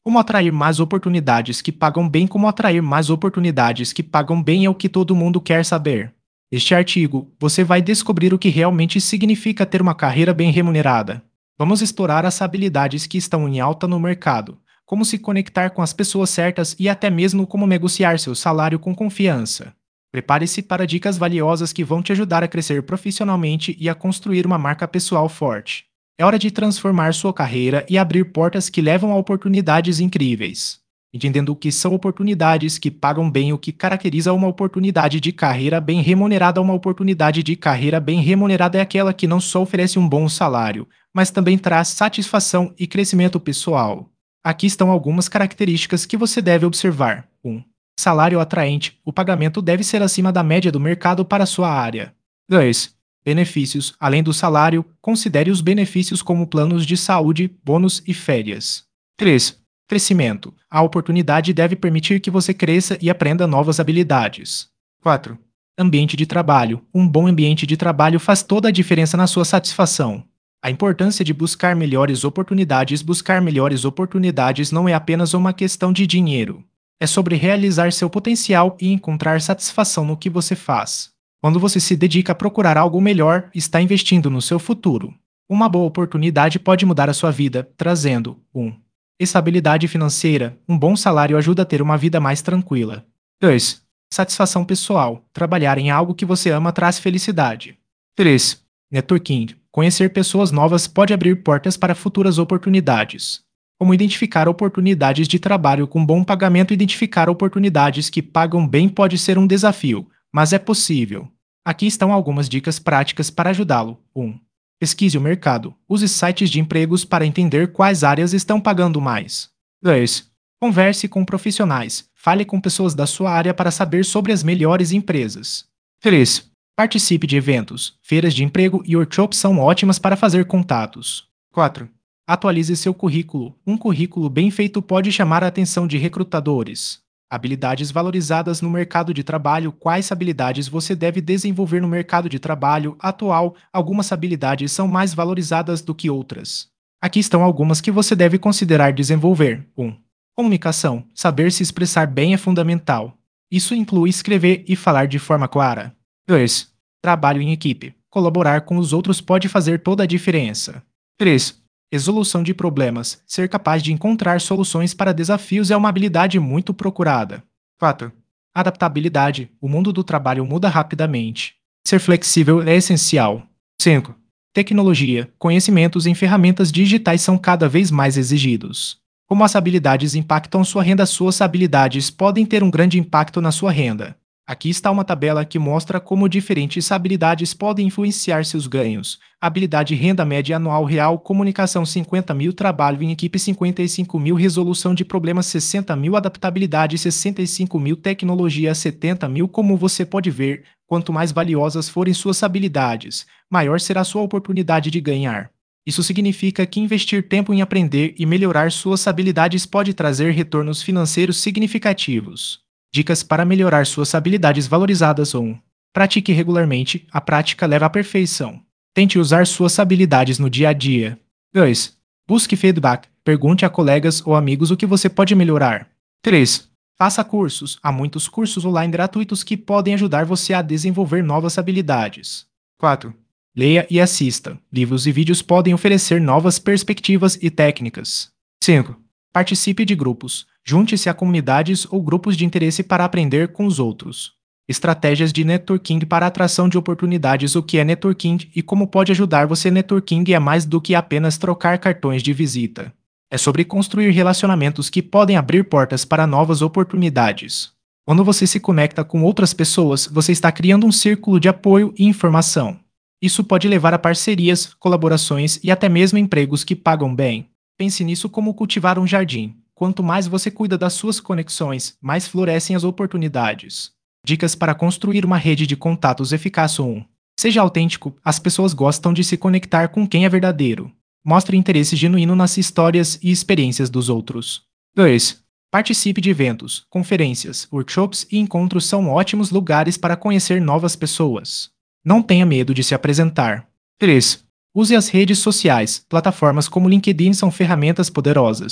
Como atrair mais oportunidades que pagam bem? Como atrair mais oportunidades que pagam bem é o que todo mundo quer saber. Neste artigo, você vai descobrir o que realmente significa ter uma carreira bem remunerada. Vamos explorar as habilidades que estão em alta no mercado, como se conectar com as pessoas certas e até mesmo como negociar seu salário com confiança. Prepare-se para dicas valiosas que vão te ajudar a crescer profissionalmente e a construir uma marca pessoal forte. É hora de transformar sua carreira e abrir portas que levam a oportunidades incríveis. Entendendo o que são oportunidades que pagam bem, o que caracteriza uma oportunidade de carreira bem remunerada. Uma oportunidade de carreira bem remunerada é aquela que não só oferece um bom salário, mas também traz satisfação e crescimento pessoal. Aqui estão algumas características que você deve observar. 1. Salário atraente. O pagamento deve ser acima da média do mercado para sua área. 2. Benefícios. Além do salário, considere os benefícios como planos de saúde, bônus e férias. 3. Crescimento. A oportunidade deve permitir que você cresça e aprenda novas habilidades. 4. Ambiente de trabalho. Um bom ambiente de trabalho faz toda a diferença na sua satisfação. A importância de buscar melhores oportunidades. Buscar melhores oportunidades não é apenas uma questão de dinheiro. É sobre realizar seu potencial e encontrar satisfação no que você faz. Quando você se dedica a procurar algo melhor, está investindo no seu futuro. Uma boa oportunidade pode mudar a sua vida, trazendo 1. Estabilidade financeira. Um bom salário ajuda a ter uma vida mais tranquila. 2. Satisfação pessoal. Trabalhar em algo que você ama traz felicidade. 3. Networking. Conhecer pessoas novas pode abrir portas para futuras oportunidades. Como identificar oportunidades de trabalho com bom pagamento? Identificar oportunidades que pagam bem pode ser um desafio, mas é possível. Aqui estão algumas dicas práticas para ajudá-lo. 1. Pesquise o mercado. Use sites de empregos para entender quais áreas estão pagando mais. 2. Converse com profissionais. Fale com pessoas da sua área para saber sobre as melhores empresas. 3. Participe de eventos. Feiras de emprego e workshops são ótimas para fazer contatos. 4. Atualize seu currículo. Um currículo bem feito pode chamar a atenção de recrutadores. Habilidades valorizadas no mercado de trabalho. Quais habilidades você deve desenvolver no mercado de trabalho atual? Algumas habilidades são mais valorizadas do que outras. Aqui estão algumas que você deve considerar desenvolver. 1. Comunicação. Saber se expressar bem é fundamental. Isso inclui escrever e falar de forma clara. 2. Trabalho em equipe. Colaborar com os outros pode fazer toda a diferença. 3. Resolução de problemas. Ser capaz de encontrar soluções para desafios é uma habilidade muito procurada. 4. Adaptabilidade. O mundo do trabalho muda rapidamente. Ser flexível é essencial. 5. Tecnologia. Conhecimentos em ferramentas digitais são cada vez mais exigidos. Como as habilidades impactam sua renda? Suas habilidades podem ter um grande impacto na sua renda. Aqui está uma tabela que mostra como diferentes habilidades podem influenciar seus ganhos. Habilidade: renda média anual real, comunicação 50 mil, trabalho em equipe 55 mil, resolução de problemas 60 mil, adaptabilidade 65 mil, tecnologia 70 mil. Como você pode ver, quanto mais valiosas forem suas habilidades, maior será sua oportunidade de ganhar. Isso significa que investir tempo em aprender e melhorar suas habilidades pode trazer retornos financeiros significativos. Dicas para melhorar suas habilidades valorizadas. 1. Pratique regularmente. A prática leva à perfeição. Tente usar suas habilidades no dia a dia. 2. Busque feedback. Pergunte a colegas ou amigos o que você pode melhorar. 3. Faça cursos. Há muitos cursos online gratuitos que podem ajudar você a desenvolver novas habilidades. 4. Leia e assista. Livros e vídeos podem oferecer novas perspectivas e técnicas. 5. Participe de grupos. Junte-se a comunidades ou grupos de interesse para aprender com os outros. Estratégias de networking para a atração de oportunidades. O que é networking e como pode ajudar você? Networking é mais do que apenas trocar cartões de visita. É sobre construir relacionamentos que podem abrir portas para novas oportunidades. Quando você se conecta com outras pessoas, você está criando um círculo de apoio e informação. Isso pode levar a parcerias, colaborações e até mesmo empregos que pagam bem. Pense nisso como cultivar um jardim. Quanto mais você cuida das suas conexões, mais florescem as oportunidades. Dicas para construir uma rede de contatos eficaz. 1. Seja autêntico. As pessoas gostam de se conectar com quem é verdadeiro. Mostre interesse genuíno nas histórias e experiências dos outros. 2. Participe de eventos, conferências, workshops e encontros são ótimos lugares para conhecer novas pessoas. Não tenha medo de se apresentar. 3. Use as redes sociais. Plataformas como LinkedIn são ferramentas poderosas.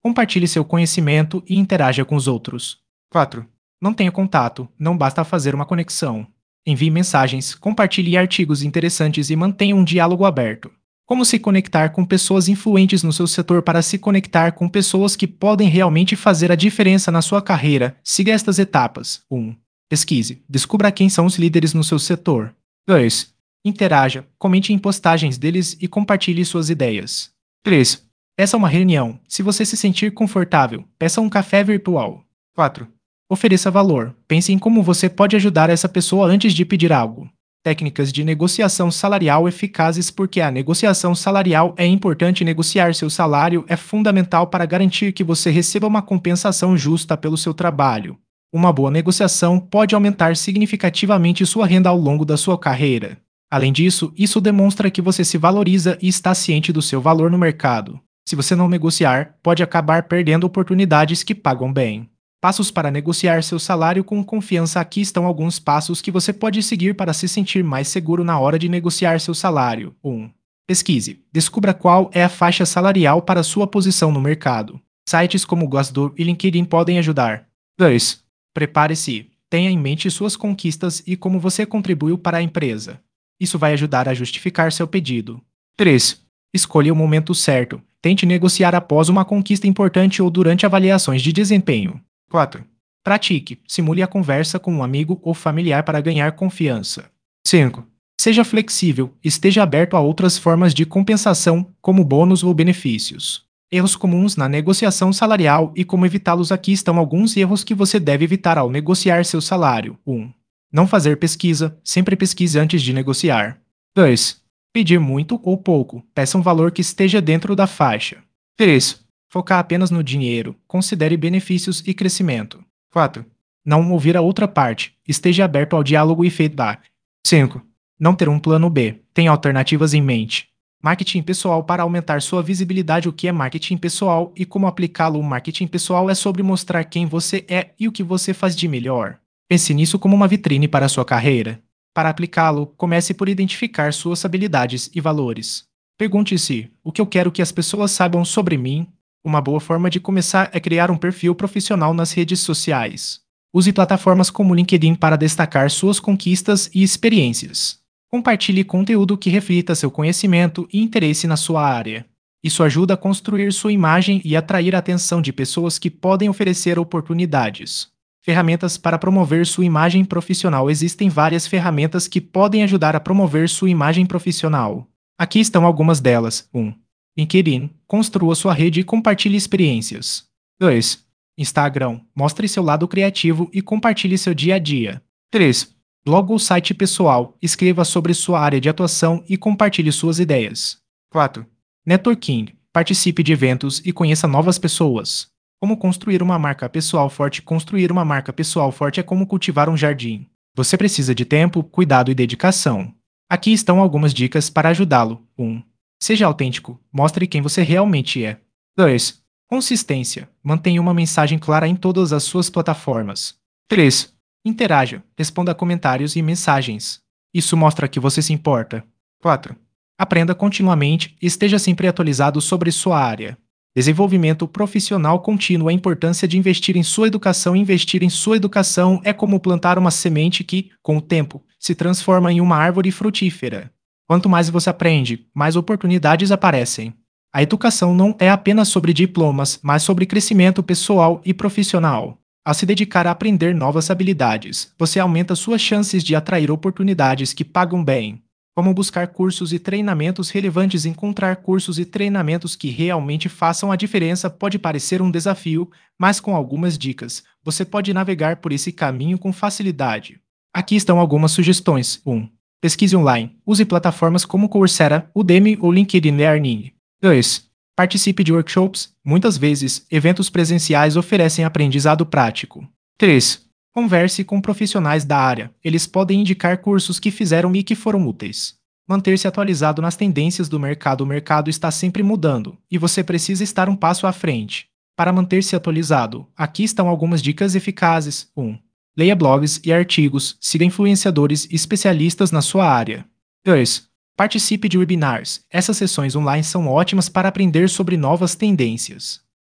Compartilhe seu conhecimento e interaja com os outros. 4. Mantenha contato, não basta fazer uma conexão. Envie mensagens, compartilhe artigos interessantes e mantenha um diálogo aberto. Como se conectar com pessoas influentes no seu setor para se conectar com pessoas que podem realmente fazer a diferença na sua carreira? Siga estas etapas. 1. Pesquise. Descubra quem são os líderes no seu setor. 2. Interaja. Comente em postagens deles e compartilhe suas ideias. 3. Peça uma reunião. Se você se sentir confortável, peça um café virtual. 4. Ofereça valor. Pense em como você pode ajudar essa pessoa antes de pedir algo. Técnicas de negociação salarial eficazes. Porque a negociação salarial é importante. Negociar seu salário é fundamental para garantir que você receba uma compensação justa pelo seu trabalho. Uma boa negociação pode aumentar significativamente sua renda ao longo da sua carreira. Além disso, isso demonstra que você se valoriza e está ciente do seu valor no mercado. Se você não negociar, pode acabar perdendo oportunidades que pagam bem. Passos para negociar seu salário com confiança. Aqui estão alguns passos que você pode seguir para se sentir mais seguro na hora de negociar seu salário. 1. Pesquise. Descubra qual é a faixa salarial para sua posição no mercado. Sites como Glassdoor e LinkedIn podem ajudar. 2. Prepare-se. Tenha em mente suas conquistas e como você contribuiu para a empresa. Isso vai ajudar a justificar seu pedido. 3. Escolha o momento certo. Tente negociar após uma conquista importante ou durante avaliações de desempenho. 4. Pratique. Simule a conversa com um amigo ou familiar para ganhar confiança. 5. Seja flexível. Esteja aberto a outras formas de compensação, como bônus ou benefícios. Erros comuns na negociação salarial e como evitá-los. Aqui estão alguns erros que você deve evitar ao negociar seu salário. 1. Não fazer pesquisa. Sempre pesquise antes de negociar. 2. Pedir muito ou pouco. Peça um valor que esteja dentro da faixa. 3. Focar apenas no dinheiro. Considere benefícios e crescimento. 4. Não ouvir a outra parte. Esteja aberto ao diálogo e feedback. 5. Não ter um plano B. Tenha alternativas em mente. Marketing pessoal para aumentar sua visibilidade. O que é marketing pessoal e como aplicá-lo? O marketing pessoal é sobre mostrar quem você é e o que você faz de melhor. Pense nisso como uma vitrine para a sua carreira. Para aplicá-lo, comece por identificar suas habilidades e valores. Pergunte-se: o que eu quero que as pessoas saibam sobre mim? Uma boa forma de começar é criar um perfil profissional nas redes sociais. Use plataformas como LinkedIn para destacar suas conquistas e experiências. Compartilhe conteúdo que reflita seu conhecimento e interesse na sua área. Isso ajuda a construir sua imagem e atrair a atenção de pessoas que podem oferecer oportunidades. Ferramentas para promover sua imagem profissional. Existem várias ferramentas que podem ajudar a promover sua imagem profissional. Aqui estão algumas delas. 1. LinkedIn. Construa sua rede e compartilhe experiências. 2. Instagram. Mostre seu lado criativo e compartilhe seu dia a dia. 3. Blog ou site pessoal. Escreva sobre sua área de atuação e compartilhe suas ideias. 4. Networking. Participe de eventos e conheça novas pessoas. Como construir uma marca pessoal forte? Construir uma marca pessoal forte é como cultivar um jardim. Você precisa de tempo, cuidado e dedicação. Aqui estão algumas dicas para ajudá-lo. 1. Seja autêntico. Mostre quem você realmente é. 2. Consistência. Mantenha uma mensagem clara em todas as suas plataformas. 3. Interaja. Responda a comentários e mensagens. Isso mostra que você se importa. 4. Aprenda continuamente e esteja sempre atualizado sobre sua área. Desenvolvimento profissional contínuo. A importância de investir em sua educação. Investir em sua educação é como plantar uma semente que, com o tempo, se transforma em uma árvore frutífera. Quanto mais você aprende, mais oportunidades aparecem. A educação não é apenas sobre diplomas, mas sobre crescimento pessoal e profissional. Ao se dedicar a aprender novas habilidades, você aumenta suas chances de atrair oportunidades que pagam bem. Como buscar cursos e treinamentos relevantes? Encontrar cursos e treinamentos que realmente façam a diferença pode parecer um desafio, mas com algumas dicas, você pode navegar por esse caminho com facilidade. Aqui estão algumas sugestões. 1. Pesquise online. Use plataformas como Coursera, Udemy ou LinkedIn Learning. 2. Participe de workshops. Muitas vezes, eventos presenciais oferecem aprendizado prático. 3. Converse com profissionais da área. Eles podem indicar cursos que fizeram e que foram úteis. Manter-se atualizado nas tendências do mercado. O mercado está sempre mudando, e você precisa estar um passo à frente. Para manter-se atualizado, aqui estão algumas dicas eficazes. 1. Leia blogs e artigos. Siga influenciadores e especialistas na sua área. 2. Participe de webinars. Essas sessões online são ótimas para aprender sobre novas tendências.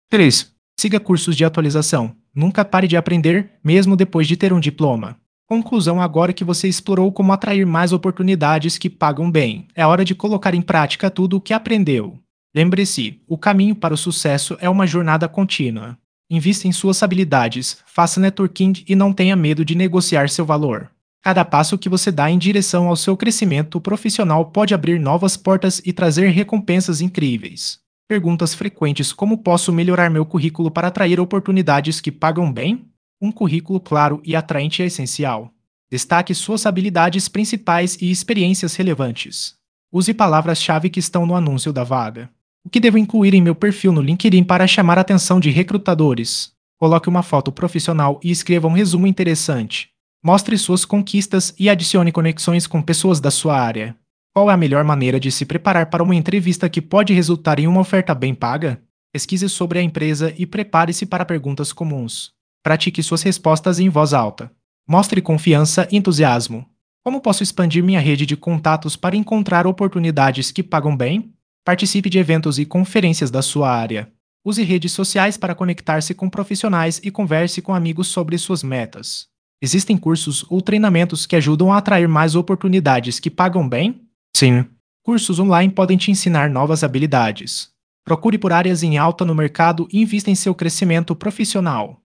3. Siga cursos de atualização. Nunca pare de aprender, mesmo depois de ter um diploma. Conclusão: agora que você explorou como atrair mais oportunidades que pagam bem, é hora de colocar em prática tudo o que aprendeu. Lembre-se, o caminho para o sucesso é uma jornada contínua. Invista em suas habilidades, faça networking e não tenha medo de negociar seu valor. Cada passo que você dá em direção ao seu crescimento profissional pode abrir novas portas e trazer recompensas incríveis. Perguntas frequentes: como posso melhorar meu currículo para atrair oportunidades que pagam bem? Um currículo claro e atraente é essencial. Destaque suas habilidades principais e experiências relevantes. Use palavras-chave que estão no anúncio da vaga. O que devo incluir em meu perfil no LinkedIn para chamar a atenção de recrutadores? Coloque uma foto profissional e escreva um resumo interessante. Mostre suas conquistas e adicione conexões com pessoas da sua área. Qual é a melhor maneira de se preparar para uma entrevista que pode resultar em uma oferta bem paga? Pesquise sobre a empresa e prepare-se para perguntas comuns. Pratique suas respostas em voz alta. Mostre confiança e entusiasmo. Como posso expandir minha rede de contatos para encontrar oportunidades que pagam bem? Participe de eventos e conferências da sua área. Use redes sociais para conectar-se com profissionais e converse com amigos sobre suas metas. Existem cursos ou treinamentos que ajudam a atrair mais oportunidades que pagam bem? Sim. Cursos online podem te ensinar novas habilidades. Procure por áreas em alta no mercado e invista em seu crescimento profissional.